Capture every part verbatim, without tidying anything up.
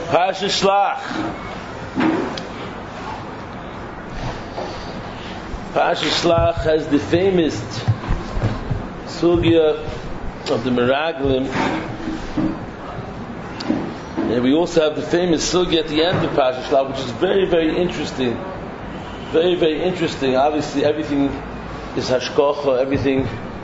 Parashat Shlach. Parashat Shlach has the famous sugya of the Meraglim, and we also have the famous sugya at the end of Parashat Shlach, which is very, very interesting. Very, very interesting. Obviously, everything is hashkocha. Everything,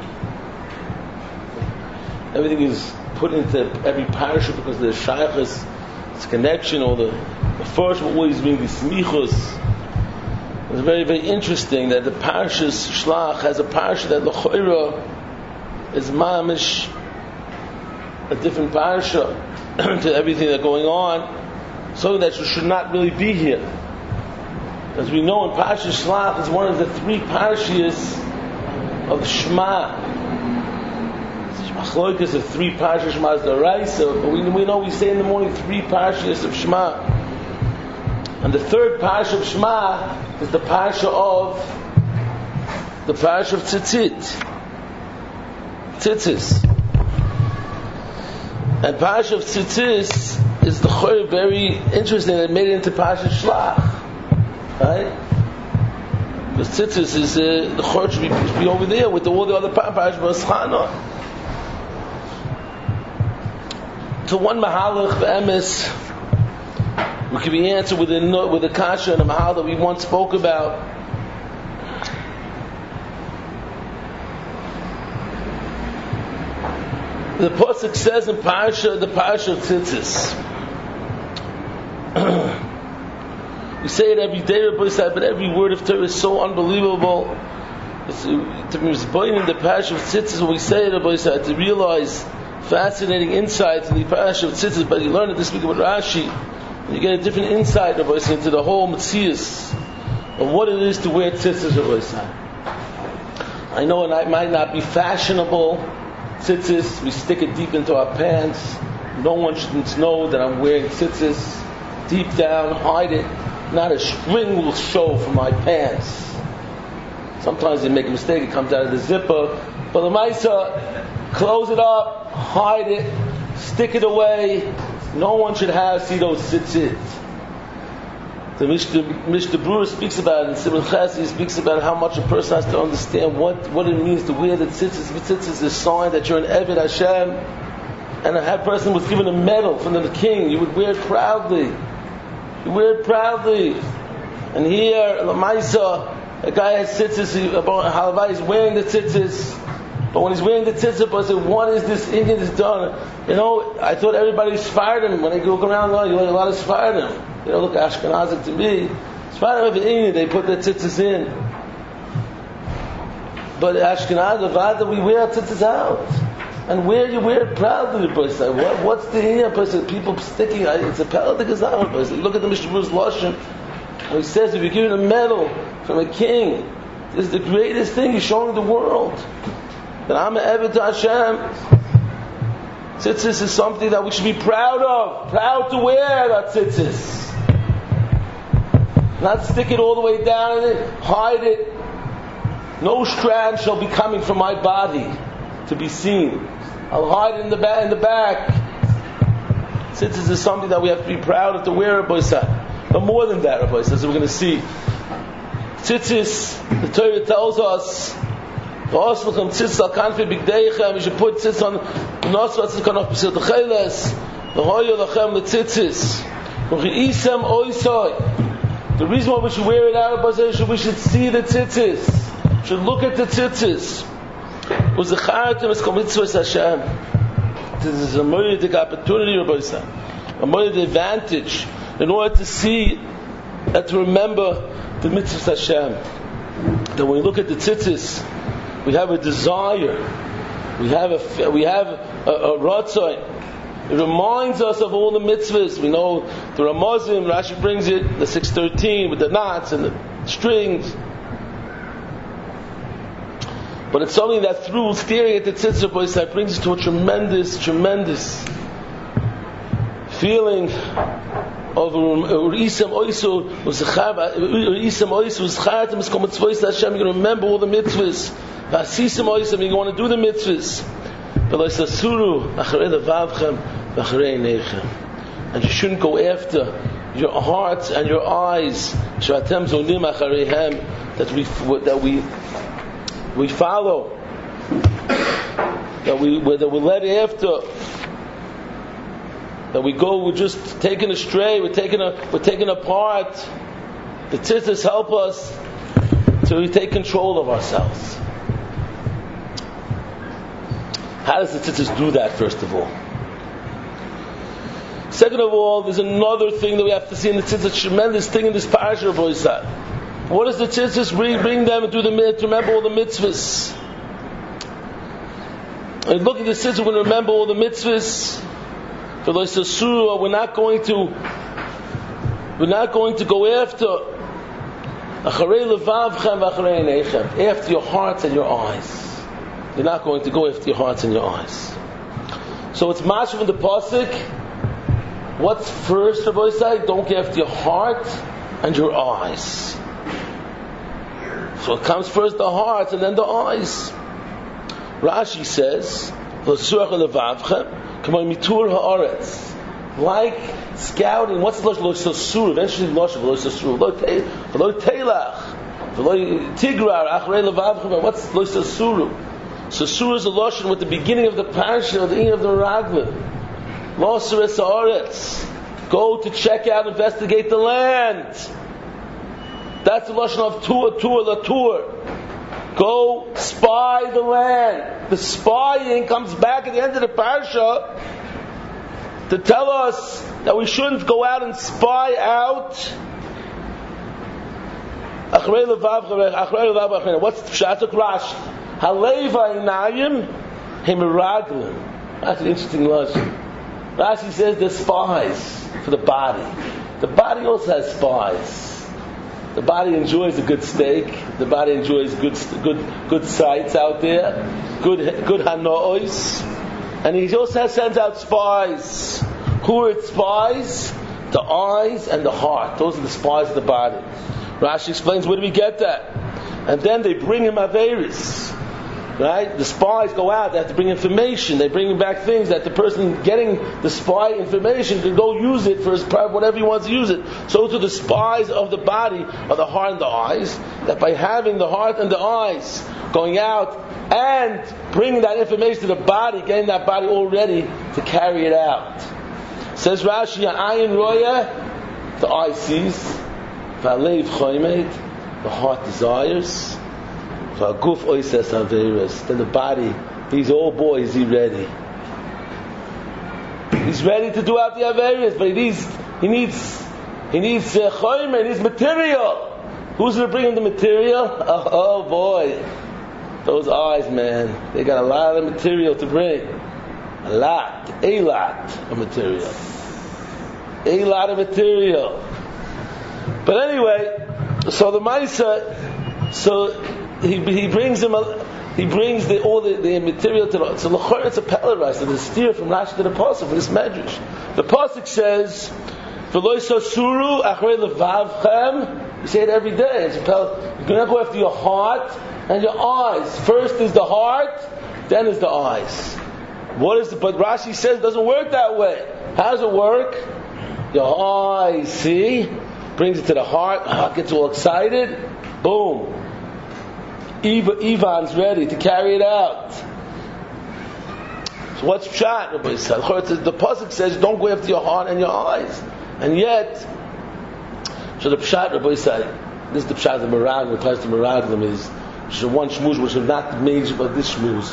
everything is put into every parasha because there's shayachas, its connection, or the, the first will always bring the smichos. It's very, very interesting that the parashas Shlach has a parasha that l'choira is mamish a different parasha to everything that's going on, so that you should not really be here. As we know, in Parashat Shlach is one of the three parashas of Shema. Machlokas of three parashas Shema d'oraisa, but we, we know we say in the morning three parashas of Shema. And the third parasha of Shema is the parasha of the parasha of Tzitzit. Tzitzis. And parasha of Tzitzis is the chor very interesting that made it into Parashat Shlach. Right? Because Tzitzis is uh, the chor should be, should be over there with the, all the other parashas of Chana. So one mahalach be'emes, we can be answered with a with a kasha and a mahal that we once spoke about. The pasuk says in parasha, the parasha of Tzitzis. We say it every day, but every word of Torah is so unbelievable. It's, to be in the parasha of Tzitzis, when we say it, to realize fascinating insights in the parasha of Tzitzis, but you learn it this week about Rashi, and you get a different insight into the whole Metzius of what it is to wear tzitzis. I know it might not be fashionable. Tzitzis, we stick it deep into our pants. No one should know that I'm wearing tzitzis. Deep down, hide it. Not a string will show from my pants. Sometimes you make a mistake, it comes out of the zipper. But the Maisa, close it up, hide it, stick it away. No one should have see those tzitzit. The Mishnah Brewer speaks about it, and Simon Chassi speaks about how much a person has to understand what, what it means to wear the tzitzis. The tzitzis is a sign that you're an Eved Hashem, and a person was given a medal from the king. You would wear it proudly. You wear it proudly. And here, Lamaisa, a guy has tzitzis, Halavai is wearing the tzitzis. But when he's wearing the tzitzit, I said, what is this Indian that's done? You know, I thought everybody Sfardim. When they look around, you look a lot of Sfardim. You know, look Ashkenazic to me. Sfardim of Indian, they put their tzitzis in. But Ashkenaz, Vada, we wear our tzitzis out. And where you wear it proudly, what, what's the Indian person? People sticking, it's a Peladik Azam person. Look at the Mishnah Berurah's Lashon. He says, if you're given a medal from a king, this is the greatest thing he's showing the world. That I'm an Eved to Hashem. Tzitzis is something that we should be proud of. Proud to wear that tzitzis. Not stick it all the way down in it, hide it. No strand shall be coming from my body to be seen. I'll hide it in the back. In the back. Tzitzis is something that we have to be proud of to wear, Rabbi Yisrael. But more than that, Rabbi Yisrael, as we're going to see. Tzitzis, the Torah tells us, you should put tzitz on nosvat tzitz on p'sil t'cheles v'hoyo lachem l'tzitzis v'chi'isem oisoi. The reason why we should wear it out is we should see the tzitzis, should look at the tzitzis. U'zecharetem es kol mitzvos Hashem. This is a moedic opportunity, Rabbi Yisrael, a moedic advantage in order to see and to remember the mitzvos Hashem. That when we look at the tzitzis, we have a desire. We have a we have a, a ratzon. It reminds us of all the mitzvahs. We know the Ramazim, Rashi brings it, the six thirteen with the knots and the strings. But it's something that through staring at the tzitzit boys that brings us to a tremendous, tremendous feeling of Urisam Oisu Urisam Oisu Zchatim is coming to Hashem. You're going to remember all the mitzvahs. Vasisam Oisam, you're going to do the mitzvahs. and you shouldn't go after your hearts and your eyes. That we that we we follow, that we that we led after, that we go. We're just taken astray. We're taken a, we're taken apart. The tzitzis help us to take control of ourselves. How does the tzitzis do that? First of all. Second of all, there's another thing that we have to see in the tzitzis. Tremendous thing in this parasha of Boisad. What does the tzitzis bring, bring them to, the, to remember all the mitzvahs? And look at the tzitzis, we're going to remember all the mitzvahs. For Loisasura, we're not going to, we're not going to go after after your hearts and your eyes. You're not going to go after your hearts and your eyes. So it's mashal from the pasuk. What's first, Rabbi Yisai? Don't get after your heart and your eyes. So it comes first the heart and then the eyes. Rashi says, like scouting. What's the Loisasura? Eventually, Loisasura. What's Loisasura? Sasura is a lashon with the beginning of the parasha, or the end of the Raglim. Losaris Haaretz. Go to check out, investigate the land. That's the lashon of tour, tour, la tour. Go spy the land. The spying comes back at the end of the parasha to tell us that we shouldn't go out and spy out. What's the Pshatak Rashi? Haleva inayim hemiraglim. That's an interesting lashon. Rashi says they're spies for the body. The body also has spies. The body enjoys a good steak. The body enjoys good, good, good sights out there. Good, good hanois. And he also has, sends out spies. Who are its spies? The eyes and the heart. Those are the spies of the body. Rashi explains, where do we get that? And then they bring him averis. Right? The spies go out, they have to bring information, they bring back things that the person getting the spy information can go use it for his whatever he wants to use it. So to the spies of the body are the heart and the eyes, that by having the heart and the eyes going out and bringing that information to the body, getting that body all ready to carry it out. Says Rashi, Ayin Roya, the eye sees, Valev Choymed, the heart desires. So Guf Oises Averis. Then the body, he's all boys, he's ready. He's ready to do out the Averis, but he needs, he needs, he needs uh, Choyme, he needs material. Who's going to bring him the material? Oh, oh boy, those eyes, man, they got a lot of material to bring. A lot, a lot of material, a lot of material. But anyway, so the Maisa, so. He, he brings him a, he brings the, all the, the material to the, so l'chor it's a pelaris, it's a steer from Rashi to the pasuk for this medrash. The pasuk says, "V'lo yisasuru achrei levavchem." You say it every day. It's a pel, you're going to go after your heart and your eyes. First is the heart, then is the eyes. What is the? But Rashi says it doesn't work that way. How does it work? Your eyes, see, brings it to the heart. Heart gets all excited. Boom. Ivan's ready to carry it out. So what's pshat? The pasuk says, "Don't go after your heart and your eyes," and yet, so the pshat, Rabbi said, this is the pshat of Meraglim. The class of Meraglim is so one shmuz which is not major, but this shmuz,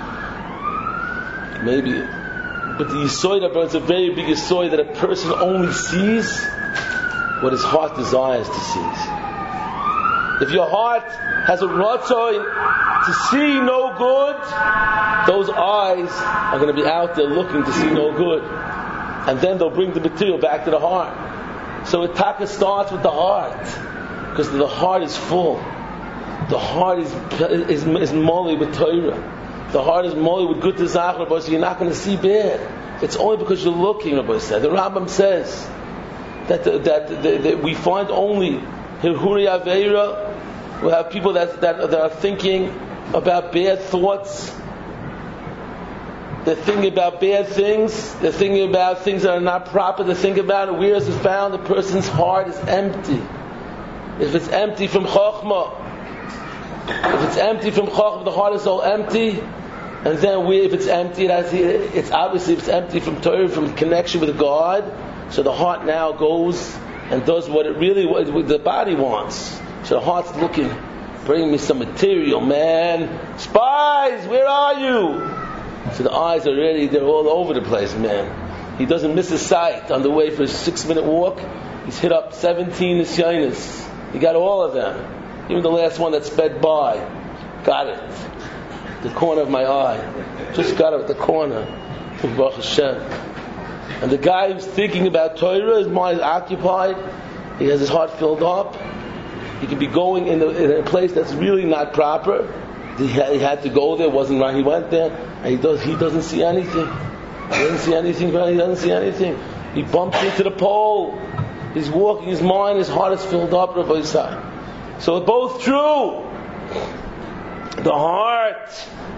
maybe. But the yisoid, it's a very big yisoid that a person only sees what his heart desires to see. If your heart has a ratzon to see no good, those eyes are going to be out there looking to see no good. And then they'll bring the material back to the heart. So it taka starts with the heart. Because the heart is full. The heart is is, is molly with Torah. The heart is molly with good desire, so you're not going to see bad. It's only because you're looking, Rabbi said. The Rambam says that, the, that, the, that we find only Hirhuri Aveira. We have people that, that that are thinking about bad thoughts, they're thinking about bad things, they're thinking about things that are not proper to think about, and where is it found? The person's heart is empty. If it's empty from Chokhmah, if it's empty from Chokhmah, the heart is all empty, and then we, if it's empty, it has, it's obviously if it's empty from Torah, from connection with God, so the heart now goes and does what it really, what the body wants. So the heart's looking, bring me some material, man. Spies, where are you? So the eyes are ready, they're all over the place, man. He doesn't miss a sight on the way for a six minute walk. He's hit up seventeen nisyanis. He got all of them. Even the last one that sped by. Got it. The corner of my eye. Just got it at the corner. Baruch Hashem. And the guy who's thinking about Torah, his mind is occupied. He has his heart filled up. He could be going in, the, in a place that's really not proper. He had, he had to go there, wasn't right. He went there, and he does. He doesn't see anything. He doesn't see anything. He doesn't see anything. He bumps into the pole. He's walking. His mind, his heart is filled up. Rabbi Yisrael. So it's both true. The heart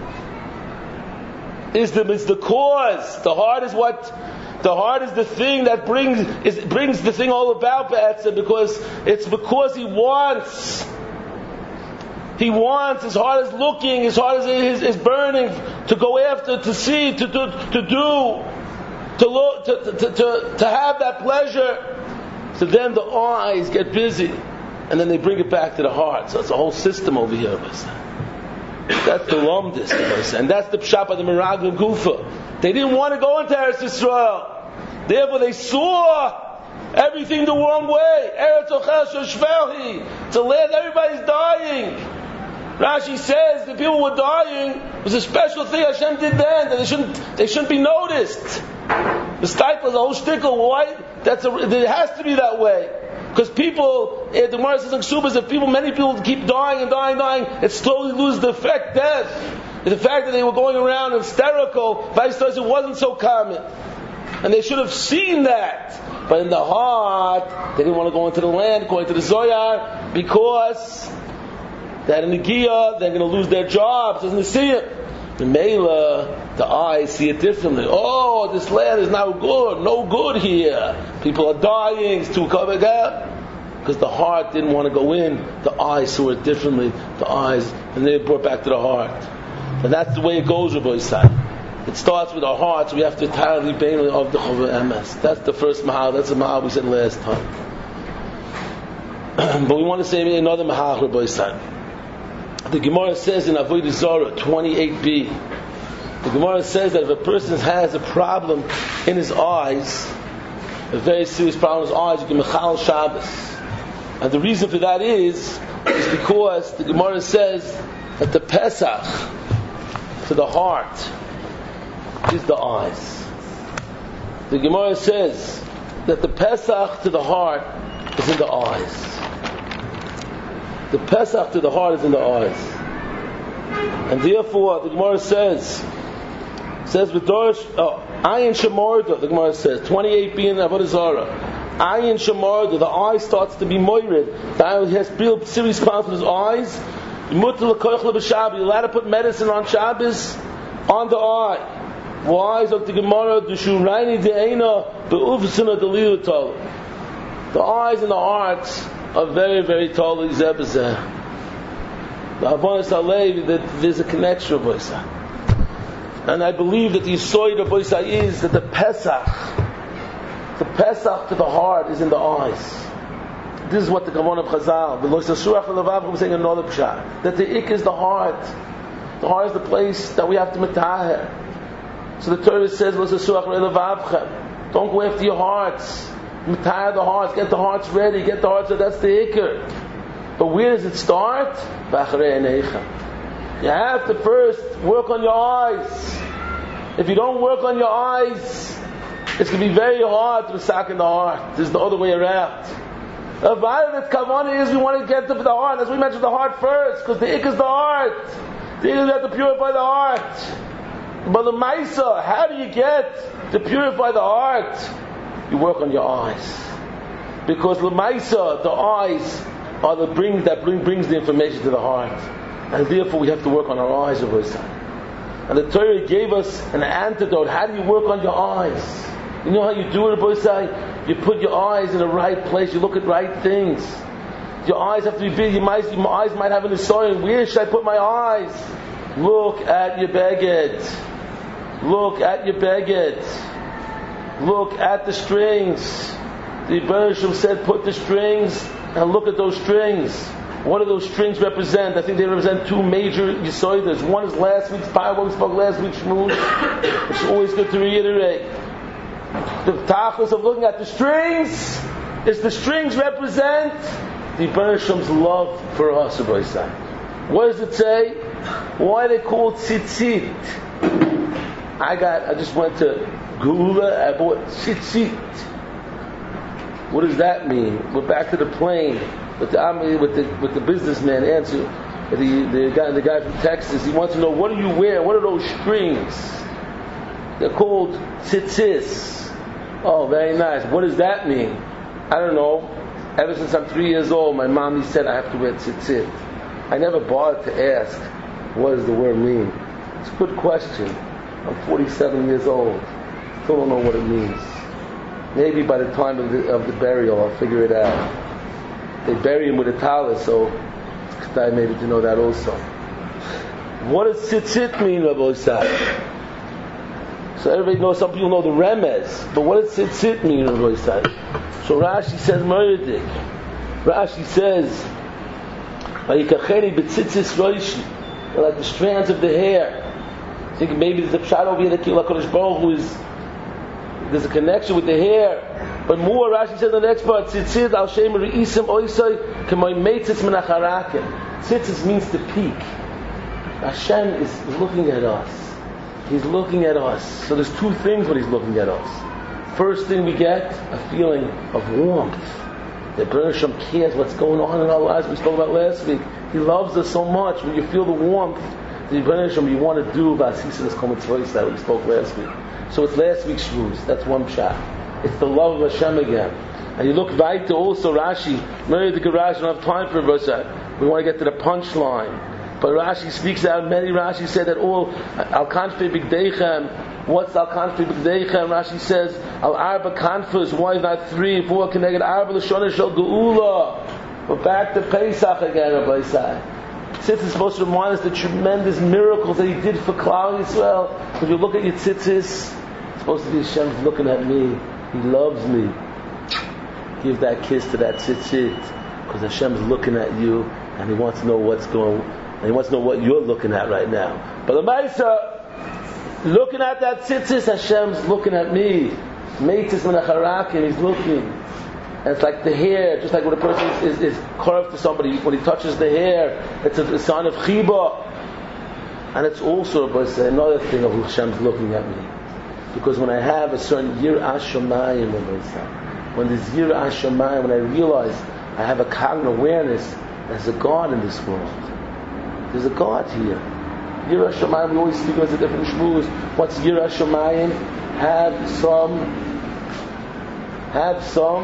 is the is the cause. The heart is what. The heart is the thing that brings is, brings the thing all about Ba'atzah, because it's because he wants. He wants, his heart is looking, his heart is, is, is burning to go after, to see, to do, to do, to, look, to, to, to, to have that pleasure. So then the eyes get busy, and then they bring it back to the heart. So it's a whole system over here. That's the Lomdis, and that's the Pshat of the Meraglim Gufa. They didn't want to go into Eretz Yisrael. Therefore they saw everything the wrong way. Eretz Ochel Shoshvelhi. It's a land everybody's dying. Rashi says the people were dying. It was a special thing Hashem did then, that they shouldn't they shouldn't be noticed. The stifle, the whole shtickle, why? That's a, it has to be that way. Because people, the Gemara says in Ksubas, if people, many people keep dying and dying, dying, it slowly loses the effect, death. The fact that they were going around hysterical, vice versa, wasn't so common. And they should have seen that. But in the heart, they didn't want to go into the land, according to the Zohar, because that in the Giyah, they're going to lose their jobs, doesn't see it? The Mela, the eyes see it differently. Oh, this land is now good, no good here. People are dying, it's too covered up. Because the heart didn't want to go in, the eyes saw it differently, the eyes, and they brought back to the heart. And that's the way it goes, Rabbi Yisrael. It starts with our hearts, we have to entirely bain of the Chavah Emes. That's the first Mahal, that's the Mahal we said last time. But we want to say another Mahal, Rabbi Yisrael. The Gemara says in Avodah Zarah twenty-eight b, the Gemara says that if a person has a problem in his eyes, a very serious problem in his eyes, you can mechal Shabbos. And the reason for that is, is because the Gemara says that the Pesach to the heart is the eyes. The Gemara says that the Pesach to the heart is in the eyes. The Pesach to the heart is in the eyes. And therefore, the Gemara says, says with Dorish, oh, Ayin Shemarda, the Gemara says, twenty-eight b in Avodah Zarah, Ayin Shemarda, the eye starts to be moired. The eye has real serious problems with his eyes. You're allowed to put medicine on Shabbos, on the eye. Why? Is the Gemara, the eyes and the hearts are very, very totally zebazeh. The Avonis Alev, that there's a connection of Boisa. And I believe that the Yisoid of Boisa is that the Pesach, the Pesach to the heart is in the eyes. This is what the Kavanah of Chazal, the Lois HaShuach HaLavav, was saying another pshat. That the Ik is the heart. The heart is the place that we have to metaher. So the Torah says, Lois HaShuach HaLavav, don't go after your hearts. Tie the hearts, get the hearts ready, get the hearts ready. That's the ikr. But where does it start? You have to first work on your eyes. If you don't work on your eyes, it's going to be very hard to sack in the heart. This is the other way around. The Violet Kavanah is we want to get to the heart. As we mentioned, the heart first, because the ik is the heart. The ik is have to purify the heart. But the Maisa, how do you get to purify the heart? You work on your eyes, because l'maisa, the eyes are the bring that bring, brings the information to the heart, and therefore we have to work on our eyes. And the Torah gave us an antidote. How do you work on your eyes? You know how you do it, Boisai? You put your eyes in the right place. You look at right things. Your eyes have to be big. Your eyes, your eyes might have an assortment. Where should I put my eyes? Look at your beged. Look at your beged. Look at the strings. The Rebbeinu Shem said, put the strings and look at those strings. What do those strings represent? I think they represent two major yisoidas. One is last week's parable. We spoke last week's shmooze. It's always good to reiterate. The tachlis of looking at the strings is the strings represent the Rebbeinu Shem's love for us. What does it say? Why are they called tzitzit? I got. I just went to Geula. I bought tzitzit. What does that mean? We're back to the plane. But the with the with the businessman answer, the the guy the guy from Texas, he wants to know, what do you wear? What are those strings? They're called tzitzis. Oh, very nice. What does that mean? I don't know. Ever since I'm three years old, my mommy said I have to wear tzitzit. I never bothered to ask, what does the word mean? It's a good question. I'm forty-seven years old. Still don't know what it means. Maybe by the time of the, of the burial, I'll figure it out. They bury him with a talis, so it's time maybe to know that also. What does tzitzit mean, Rabbi Yisai? So everybody knows, some people know the remez, but what does tzitzit mean, Rabbi Yisai? So Rashi says, Meridik. Rashi says, Vayikacheni b'tzitzis roishi. They're like the strands of the hair. I think maybe there's a pshat over here that Kila Kodesh Baruch Hu is, there's a connection with the hair. But more, Rashi said in the next part, tzitzit al shem re'isim oisai k'may meitzitz menacharakim. Tzitzit means to peak. Hashem is looking at us. He's looking at us. So there's two things when He's looking at us. First thing, we get a feeling of warmth. The Rebbeinu Shem cares what's going on in our lives. We spoke about last week. He loves us so much. When you feel the warmth, the Rebbeinu Shem, you want to do V'asisa Kol Mitzvos that we spoke last week. So it's last week's shmooze. That's one pshat. It's the love of Hashem again. And you look right to also Rashi. Mary the Rashi, I don't have time for it. We want to get to the punchline. But Rashi speaks out. Many Rashi said that all al kanfei bigdeichem. What's al kanfei bigdeichem? Rashi says al arba kanfus. Why not three, four? Connected arba l'shonah shel geula. We're back to Pesach again, Rabbi Yisai. Tzitzis is supposed to remind us the tremendous miracles that He did for Klal Yisrael. When you look at your tzitzis, it's supposed to be Hashem's looking at me. He loves me. Give that kiss to that tzitzit, because Hashem's looking at you and He wants to know what's going, and He wants to know what you're looking at right now. But the Maisa, looking at that tzitzit, Hashem's looking at me. Meitzis menacharakim, He's looking. And it's like the hair, just like when a person is, is, is curved to somebody, when he touches the hair, it's a, a sign of chiba. And it's also another thing of Hashem's looking at me. Because when I have a certain Yir'ah Shamayim, when there's Yir'ah Shamayim, when I realize I have a cognitive awareness, there's a God in this world. There's a God here. Yir'ah Shamayim, we always speak of the different shmooze. What's Yir'ah Shamayim? Have some, have some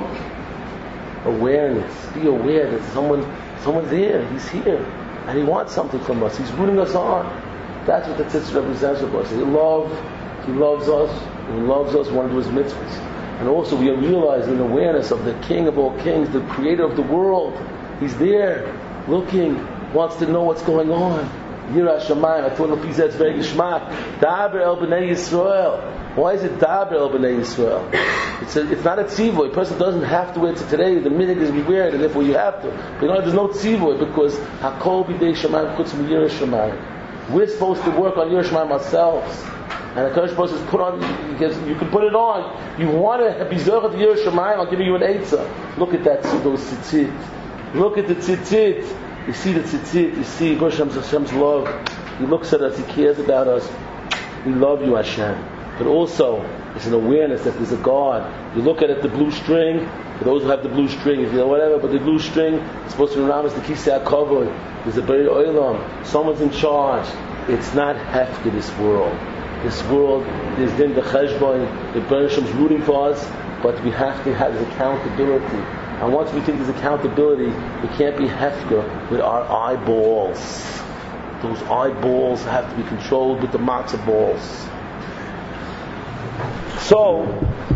awareness. Be aware that someone, someone's here. He's here, and He wants something from us. He's rooting us on. That's what the tzitzit represents for us. He love. He loves us. He loves us. We want to do His mitzvahs. And also we are realizing awareness of the King of all kings, the Creator of the world. He's there, looking, wants to know what's going on. Yirah Shamayim. I told him it's very geschmack. Daber el b'nei Yisrael. Why is it Daber el b'nei Yisrael? It's a, it's not a tzivoy. A person doesn't have to wear it today. The minhag is we wear it, and therefore you have to. But you know, there's no tzivoy because Hakol b'dei Shamayim chutz m'Yirah Shamayim. We're supposed to work on Yirah Shamayim ourselves. And the Kodesh Baruch says, put on, you can put it on. You want to be Zohar to Yirah Shamayim, I'll give you an Eitzah. Look at that, those tzitzit. Look at the tzitzit. You see the tzitzit, you see Hashem's, Hashem's love. He looks at us, He cares about us. We love you, Hashem. But also, it's an awareness that there's a God. You look at it, the blue string, for those who have the blue string, if you know whatever, but the blue string is supposed to remind us the Kisei HaKavod. There's a Beri Olam. Someone's in charge. It's not hefker, this world. This world, there's din the cheshbon, the Rebbeinu Shem's rooting for us, but we have to have this accountability. And once we think there's accountability, we can't be hefker with our eyeballs. Those eyeballs have to be controlled with the matzah balls. So,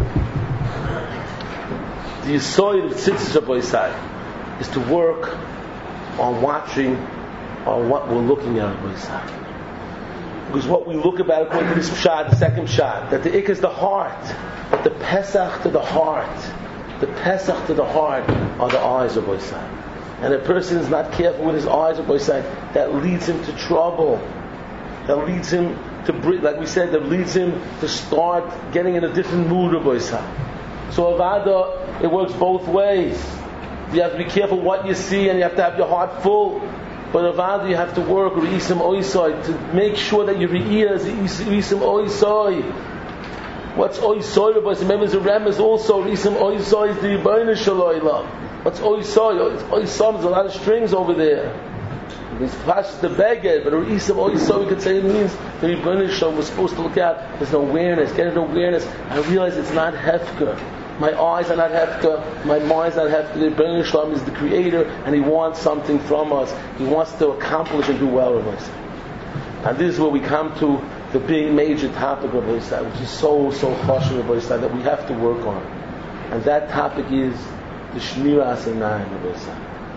the Yesod of Tzitzis Rabbi Yisai is to work on watching on what we're looking at Rabbi Yisai. Because what we look about according to this shot, the second shot, that the ik is the heart, that the Pesach to the heart, the Pesach to the heart are the eyes of Rabbi Yisai. And a person is not careful with his eyes of Rabbi Yisai, that leads him to trouble. That leads him to, like we said, that leads him to start getting in a different mood of Rabbi Yisai. So Avada, it works both ways. You have to be careful what you see, and you have to have your heart full. But Avada, you have to work Re'isim Oisoi to make sure that your ears Re'isim Oisoi. What's Oisoi? Remember, the Ram is also Re'isim Oisoi is the Yibayna Shaloyla. What's Oisoi? Oisoi, there's a lot of strings over there. It's past the beged, but Re'isim Oisoi, we could say it means the Yibayna Shaloyla was supposed to look out. There's no awareness, get an awareness. I realize it's not Hefker. My eyes are not hefka, my mind is not hefka. The Rebbeinu Shalom is the creator, and he wants something from us. He wants to accomplish and do well with us. And this is where we come to the big major topic of Yisai, which is so, so harsh of Yisai, that we have to work on. And that topic is the Shmiras Einayim of Yisai.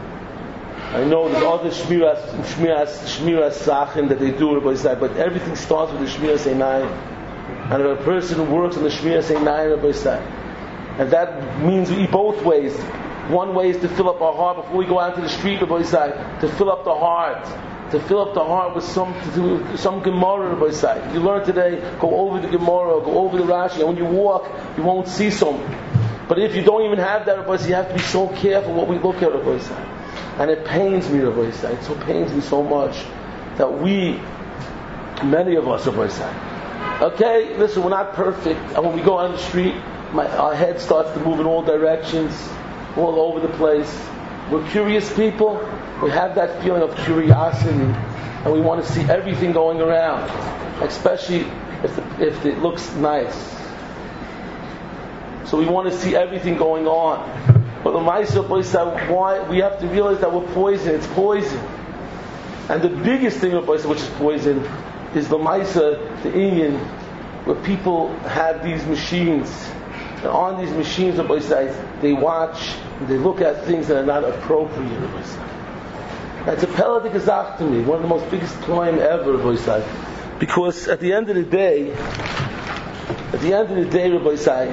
I know there's other Shmiras, Shmiras, Shmiras Sachin that they do with Yisai, but everything starts with the Shmiras Einayim. And if a person who works on the Shmiras Einayim of Yisai, and that means we eat both ways. One way is to fill up our heart before we go out to the street, Rabbi Yisai, to fill up the heart, to fill up the heart with some to do, some Gemara, Rabbi Yisai. You learn today, go over the Gemara, go over the Rashi, and when you walk, you won't see some. But if you don't even have that, Rabbi Yisai, you have to be so careful what we look at, Rabbi Yisai. And it pains me, Rabbi Yisai. It so pains me so much that we, many of us, Rabbi Yisai. Okay, listen, we're not perfect, and when we go on the street, My, our head starts to move in all directions, all over the place. We're curious people. We have that feeling of curiosity, and we want to see everything going around, especially if the, if it looks nice. So we want to see everything going on. But the Ma'aseh why we have to realize that we're poison. It's poison, and the biggest thing of which is poison is the Ma'aseh, the Indian, where people have these machines. And on these machines of Boisai, they watch, they look at things that are not appropriate of Boisai. That's a peladik azach to me, one of the most biggest climb ever of Boisai. Because at the end of the day, at the end of the day, Rabbi Yisai,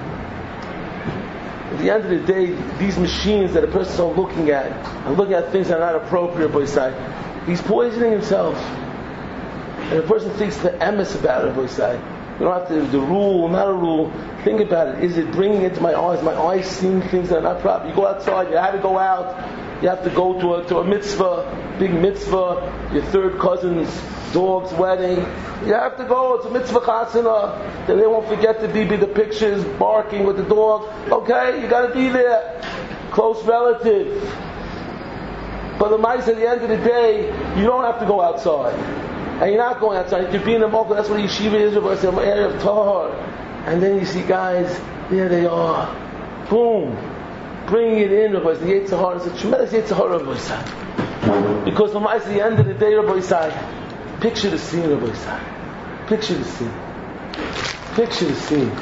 at the end of the day, these machines that a person is looking at, and looking at things that are not appropriate, Rabbi Yisai, he's poisoning himself. And a person thinks the emes about it, Rabbi Yisai. You don't have to, the rule, not a rule. Think about it. Is it bringing it to my eyes? My eyes seeing things that are not proper. You go outside, you have to go out, you have to go to a, to a mitzvah, big mitzvah, your third cousin's dog's wedding. You have to go, it's a mitzvah chasana. Then they won't forget to be, be the pictures, barking with the dog. Okay, you got to be there. Close relative. But the mice at the end of the day, you don't have to go outside. And you're not going outside. You can be in the Mocha. That's what yeshiva is. It's an area of tahar. And then you see guys, there they are. Boom. Bringing it in, Rabbi. The Yetzer Hara is a tremendous Yetzer Hara, Rabbi Yisai. Because from at the end of the day, Rabbi Yisai, picture the scene, Rabbi Yisai. Picture the scene. Picture the scene.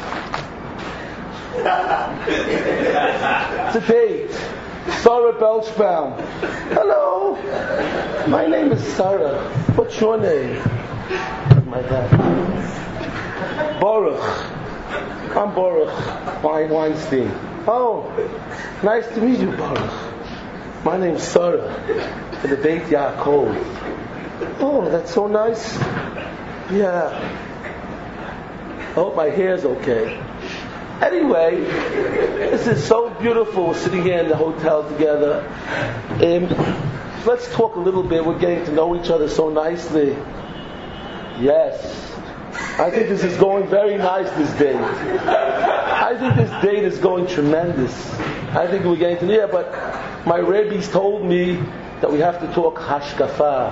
It's a date. Sarah Belchbaum. Hello. My name is Sarah. What's your name? My dad. Baruch. I'm Baruch Wein Weinstein. Oh, nice to meet you, Baruch. My name's Sarah. For the Beit Yaakov. Oh, that's so nice. Yeah. I hope my hair's okay. Anyway, this is so beautiful sitting here in the hotel together. Um, let's talk a little bit. We're getting to know each other so nicely. Yes. I think this is going very nice, this date. I think this date is going tremendous. I think we're getting to know, yeah, but my rabbis told me that we have to talk hashkafa.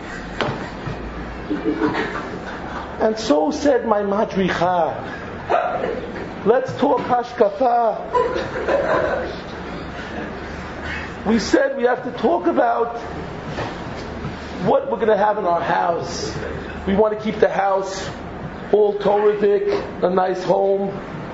And so said my madricha. Let's talk hashkafa. We said we have to talk about what we're going to have in our house. We want to keep the house all Torah-dik, a nice home.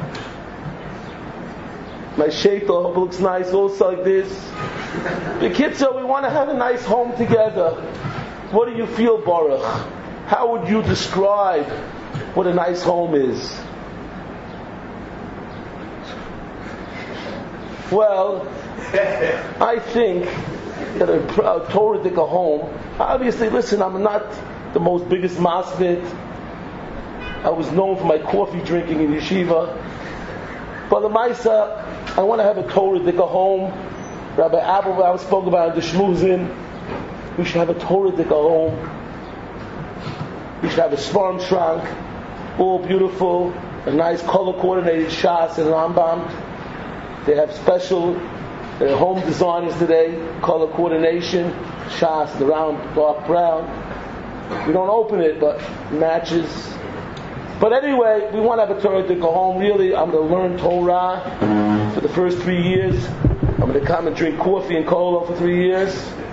My sheitel, hope it looks nice, also like this. The kids, we want to have a nice home together. What do you feel, Baruch? How would you describe what a nice home is? Well, I think that a, a Torah-dik home, obviously, listen, I'm not the most biggest masbid. I was known for my coffee drinking in yeshiva. But the Maisa, I want to have a Torah-dik home. Rabbi Applebaum spoke about the Shmuzin. We should have a Torah-dik home. We should have a Svarm Shrank, all beautiful, a nice color-coordinated Shas and Rambam. They have special uh, home designers today, color coordination, Shas, the round, dark brown. We don't open it, but matches. But anyway, we want to have a Torah-dik home. Really, I'm going to learn Torah for the first three years. I'm going to come and drink coffee and cola for three years.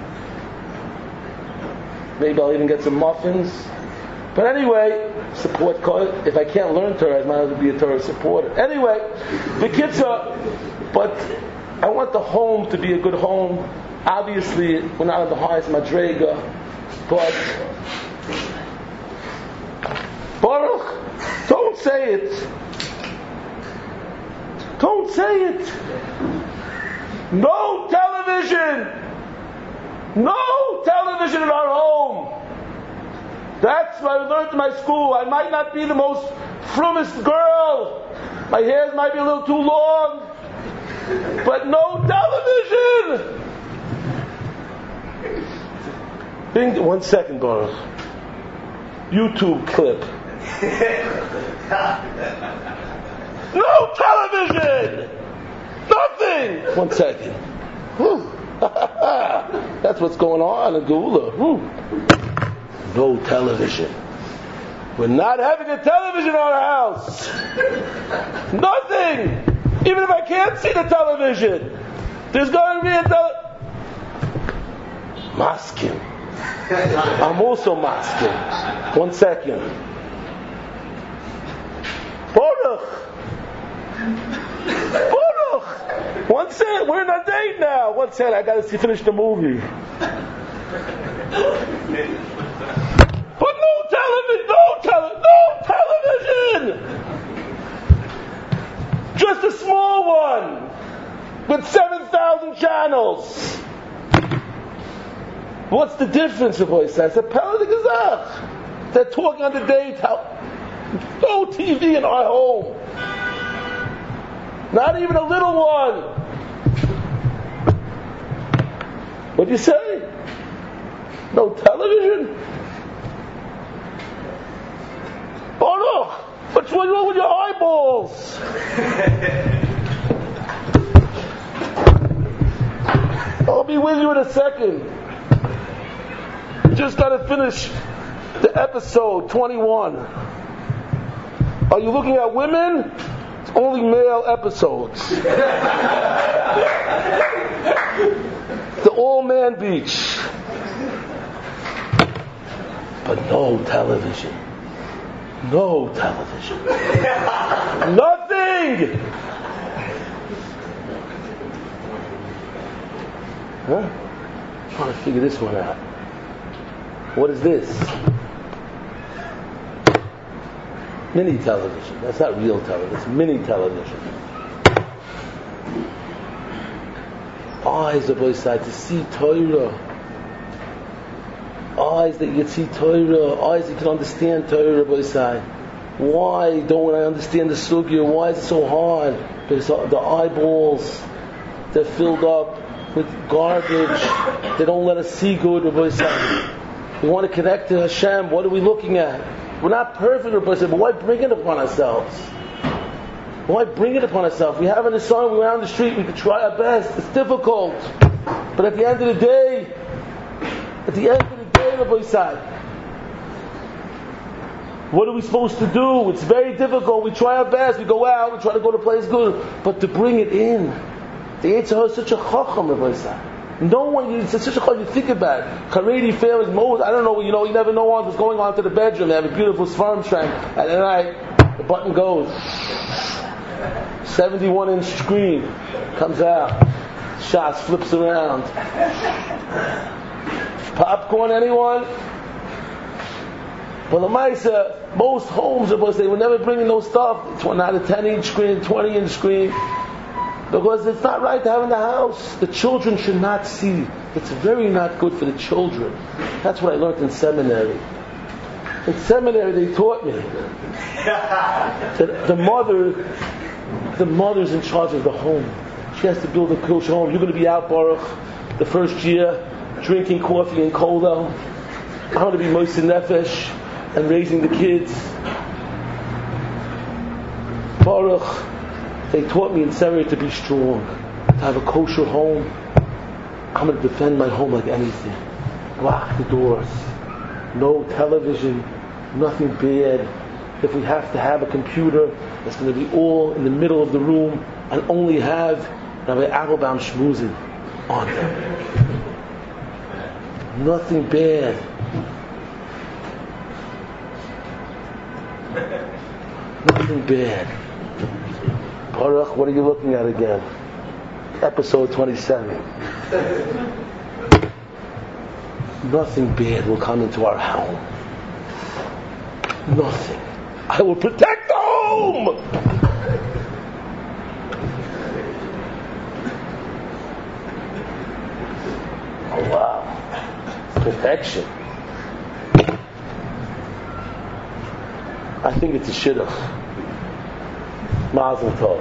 Maybe I'll even get some muffins. But anyway, support Torah. If I can't learn Torah, I might as well be a Torah supporter. Anyway, the kids are, but I want the home to be a good home. Obviously, we're not on the highest madrega, but Baruch, don't say it. Don't say it. No television. No television in our home. That's what I learned in my school. I might not be the most frummest girl. My hairs might be a little too long. But no television. Bing, one second, Baruch. YouTube clip. No television. Nothing. One second. That's what's going on in Geula. No television. We're not having a television in our house. Nothing. Even if I can't see the television, there's going to be a television. Masking. I'm also masking. One second. Baruch. Baruch. One second. We're in a date now. One second. I got to finish the movie. But no television. No television. No television. Just a small one with seven thousand channels. What's the difference, the boy says? The Pellet Gazach. They're talking on the date how no T V in our home. Not even a little one. What'd you say? No television? Oh no! What's wrong with your eyeballs? I'll be with you in a second. Just got to finish the episode twenty-one. Are you looking at women? It's only male episodes. The all-man beach. But no television. No television. Nothing! Huh? I'm trying to figure this one out. What is this? Mini television. That's not real television. It's mini television. Eyes of both sides to see Torah. Eyes that you can see Torah. Eyes that you can understand Torah both sides. Why don't I understand the sugya? Why is it so hard? Because the eyeballs, they're filled up with garbage. They don't let us see good both sides. We want to connect to Hashem. What are we looking at? We're not perfect, but why bring it upon ourselves? Why bring it upon ourselves? We have an assignment, we're out on the street, we can try our best. It's difficult. But at the end of the day, at the end of the day, Rabbi Yisai, what are we supposed to do? It's very difficult. We try our best. We go out, we try to go to a place good. But to bring it in, the Yetzer Hara is such a chacham, Rabbi Yisai. No one, it's such a hard you think about it. Haredi families, most, I don't know, you know, you never know what's going on to the bedroom. They have a beautiful sperm shrine. And then I, the button goes. seventy-one inch screen comes out. Shots flips around. Popcorn, anyone? Well, the Maisa, most homes are supposed to, they were never bringing no stuff. It's not a ten inch screen, twenty inch screen. Because it's not right to have in the house. The children should not see. It's very not good for the children. That's what I learned in seminary. In seminary, they taught me that the mother, the mother's in charge of the home. She has to build a kosher home. You're going to be out, Baruch, the first year, drinking coffee and cola. I'm going to be Moisei Nefesh and raising the kids. Baruch. They taught me in seminary to be strong, to have a kosher home. I'm going to defend my home like anything. Lock the doors. No television. Nothing bad. If we have to have a computer, it's going to be all in the middle of the room and only have Rabbi Applebaum schmoozing on them. Nothing bad. Nothing bad. Baruch, what are you looking at again? Episode twenty-seven. Nothing bad will come into our home. Nothing. I will protect the home! Oh wow. Protection. I think it's a shidduch. Mazel tov.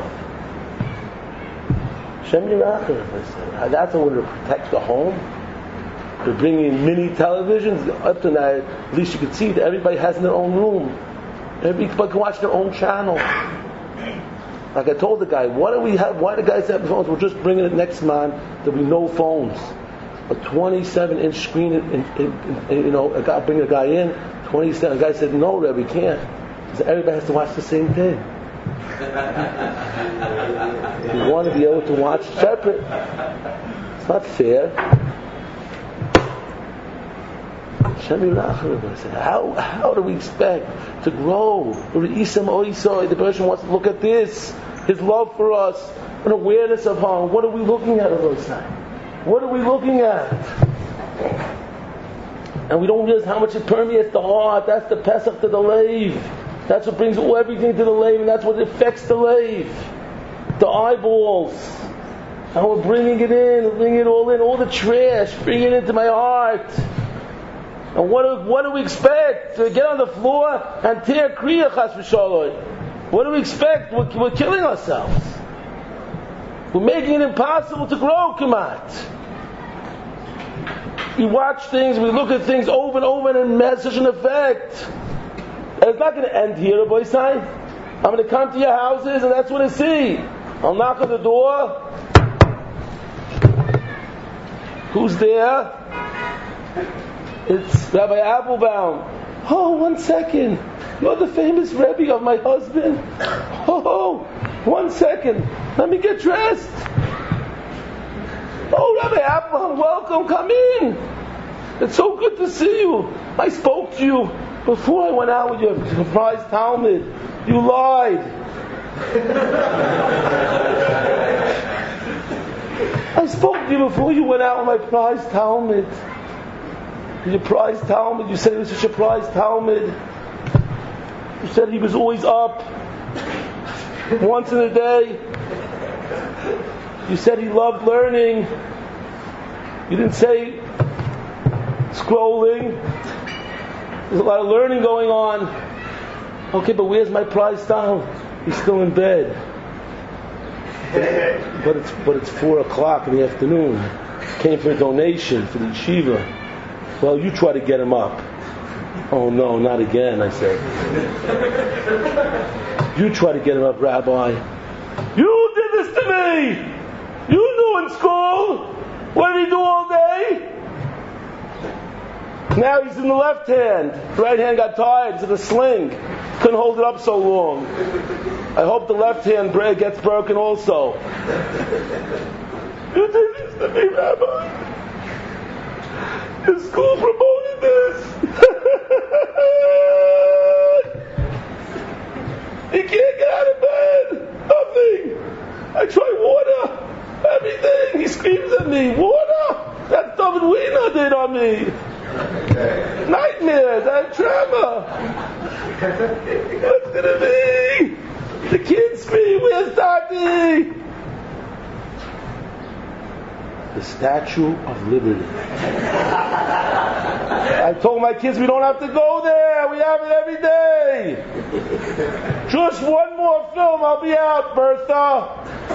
Shem Yirachim, I said. That's a way to protect the home. They're bringing in mini televisions. Up to that, at least you can see that everybody has in their own room. Everybody can watch their own channel. Like I told the guy, why do we have? Why the guys have phones? We're just bringing it next month. There'll be no phones. A twenty-seven inch screen. In, in, in, in, you know, I got to bring a guy in. twenty-seven. The guy said, "No, Rebbe, we can't." He said, everybody has to watch the same thing. You want to be able to watch separate. It's not fair. How, how do we expect to grow? The person wants to look at this, his love for us, an awareness of him. What are we looking at all this time? What are we looking at? And we don't realize how much it permeates the heart. That's the Pesach to the Leiv. That's what brings all everything to the Leiv, and that's what affects the Leiv. The eyeballs. And we're bringing it in, bringing it all in, all the trash, bringing it into my heart. And what do, what do we expect? To get on the floor and tear kriya chas v'shalom? What do we expect? We're, we're killing ourselves. We're making it impossible to grow, Kamat. We watch things, we look at things over and over, and it has such an effect. And it's not going to end here, boy sign. I'm going to come to your houses, and that's what I see. I'll knock on the door. Who's there? It's Rabbi Applebaum. Oh, one second. You're the famous Rebbe of my husband. Oh, one second. Let me get dressed. Oh, Rabbi Applebaum, welcome. Come in. It's so good to see you. I spoke to you before I went out with your surprise Talmud. You lied. I spoke to you before you went out with my prize Talmud. Your prize Talmud, you said he was such a prize Talmud. You said he was always up once in a day. You said he loved learning. You didn't say scrolling. There's a lot of learning going on. Okay, but where's my prize Talmud? He's still in bed. But, but it's but it's four o'clock in the afternoon. Came for a donation for the yeshiva. Well, you try to get him up. Oh no, not again, I said. You try to get him up, Rabbi. You did this to me! You knew in school! What did he do all day? Now he's in the left hand. Right hand got tired, he's in a sling. Couldn't hold it up so long. I hope the left hand gets broken also. You did this to me, Rabbi. on me. Water. That David Weiner did on me. Nightmares. I have trauma. What's gonna be? The kids me. Where's Daddy? The Statue of Liberty. I told my kids we don't have to go there. We have it every day. Just one more film, I'll be out, Bertha.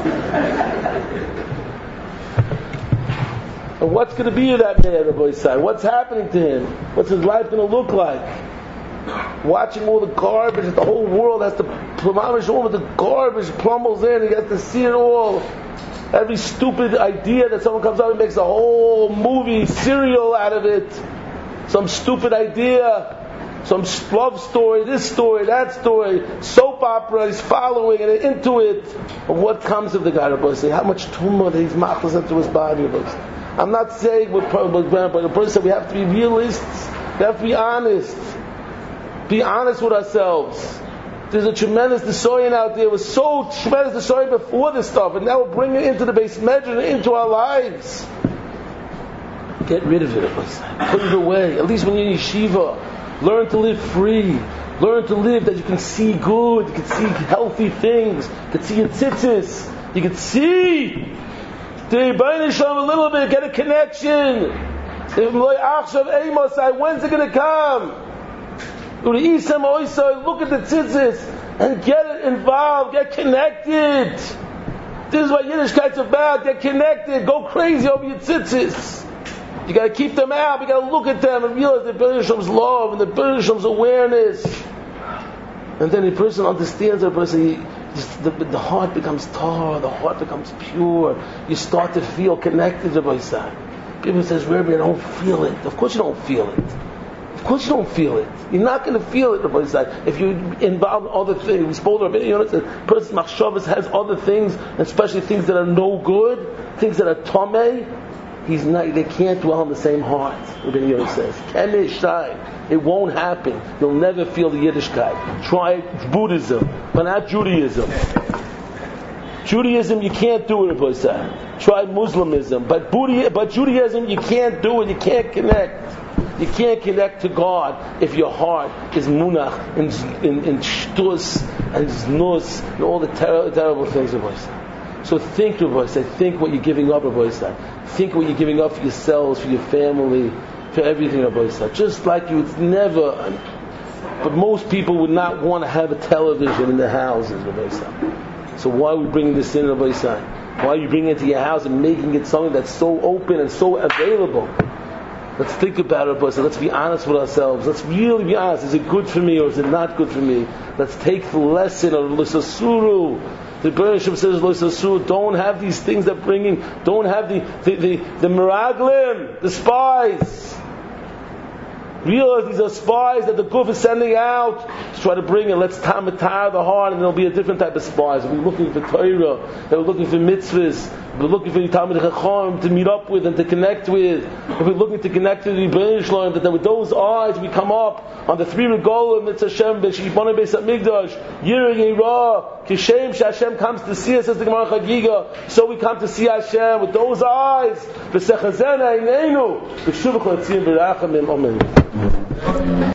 And what's going to be of that man, Rabbi Yisai? What's happening to him? What's his life going to look like? Watching all the garbage that the whole world has to plumage all of the garbage plummels in. He has to see it all. Every stupid idea that someone comes up and makes a whole movie serial out of it. Some stupid idea, some love story, this story, that story, soap opera. He's following and into it. But what comes of the guy? Rabbi say how much tumor that he's machlas into his body. I'm not saying we're but the person said we have to be realists. We have to be honest. Be honest with ourselves. There's a tremendous desoyan out there. It was so tremendous desoyan before this stuff, and now we're bringing it into the base measure, into our lives. Get rid of it. Put it away. At least when you're in yeshiva, learn to live free. Learn to live that you can see good, you can see healthy things, you can see your tzitzis, you can see the Rebbeinu Shalom a little bit, get a connection. When's it going to come? Look at the tzitzis and get it involved, get connected. This is what Yiddishkeit's about. Get connected, go crazy over your tzitzis. You got to keep them out. You got to look at them and realize the Rebbeinu Shalom's love and the Rebbeinu Shalom's awareness. And then the person understands the person. He, the, the heart becomes tar. The heart becomes pure. You start to feel connected to Rabbi. People says, Rebbe, I don't feel it. Of course you don't feel it. Of course you don't feel it. You're not going to feel it, Rabbi Yisai. If you involve in other things, we spoke about it, you know, the person's machshavas has other things, especially things that are no good, things that are tomei. He's not. They can't dwell in the same heart. Rabbi Yonah says, "Kenishai." It won't happen. You'll never feel the Yiddishkeit. Try Buddhism, but not Judaism. Judaism, you can't do it, Rabbi Yisai. Try Muslimism, but Buddha, but Judaism, you can't do it. You can't connect. You can't connect to God if your heart is munach in in, in shtus and znus and all the ter- terrible things, Rabbi Yisai. So think, Rabbi Yisai, think what you're giving up, Rabbi Yisai. Think what you're giving up for yourselves, for your family, for everything, Rabbi Yisai. Just like you would never, but most people would not want to have a television in their houses, Rabbi Yisai. So why are we bringing this in, Rabbi Yisai? Why are you bringing it to your house and making it something that's so open and so available? Let's think about it, Rabbi Yisai. Let's be honest with ourselves. Let's really be honest. Is it good for me or is it not good for me? Let's take the lesson of L'Sasuru. The Rebbeinu Shalom says, L'Sasuru, don't have these things that bringing, don't have the, the, the, the miraglim, the spies. Realize these are spies that the Guf is sending out to try to bring it. Let's tamatar the heart, and there'll be a different type of spies. We're looking for Torah, we're looking for mitzvahs, we're looking for Talmid Chacham to meet up with and to connect with. If we're looking to connect to the Rebbeinu Shalom, that with those eyes we come up on the three regolim, Mitz Hashem, B'Shibonei Beis HaMikdash, Yireh Yirah, Kishem Hashem comes to see us, as the Gemara Chagiga, so we come to see Hashem with those eyes. V'sechazena Eineinu, B'Shuvach L'Tzim B'Rachamim. Amen.